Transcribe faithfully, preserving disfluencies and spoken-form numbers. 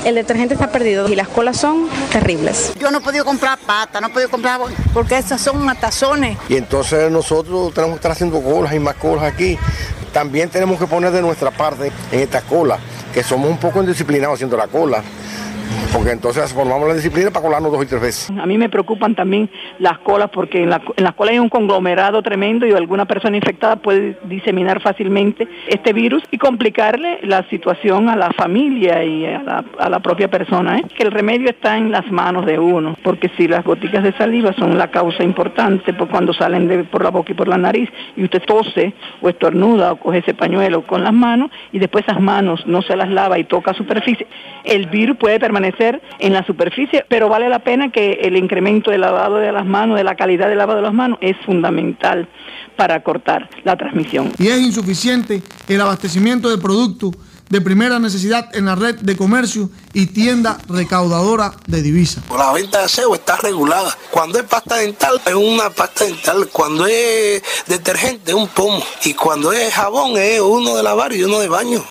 El detergente está perdido y las colas son terribles. Yo no he podido comprar pata, no he podido comprar porque esas son matazones. Y entonces nosotros tenemos que estar haciendo colas y más colas aquí. También tenemos que poner de nuestra parte en estas colas, que somos un poco indisciplinados haciendo la cola. Porque entonces formamos la disciplina para colarnos dos y tres veces. A mí me preocupan también las colas porque en, la, en las colas hay un conglomerado tremendo y alguna persona infectada puede diseminar fácilmente este virus y complicarle la situación a la familia y a la, a la propia persona, ¿eh? Que el remedio está en las manos de uno, porque si las goticas de saliva son la causa importante por cuando salen de, por la boca y por la nariz y usted tose o estornuda o coge ese pañuelo con las manos y después esas manos no se las lava y toca superficie, el virus puede permanecer en la superficie, pero vale la pena que el incremento del lavado de las manos, de la calidad del lavado de las manos, es fundamental para cortar la transmisión. Y es insuficiente el abastecimiento de productos de primera necesidad en la red de comercio y tienda recaudadora de divisas. La venta de aseo está regulada. Cuando es pasta dental, es una pasta dental. Cuando es detergente, es un pomo. Y cuando es jabón, es uno de lavar y uno de baño.